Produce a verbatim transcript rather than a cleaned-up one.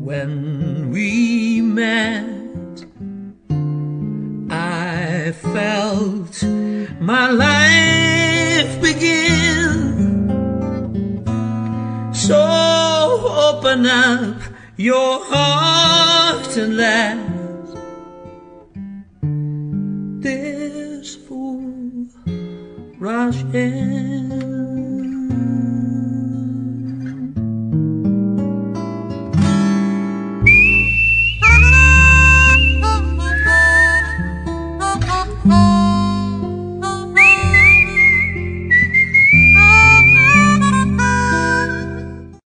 When we met, I felt my life begin. So open up your heart and let this fool rush in.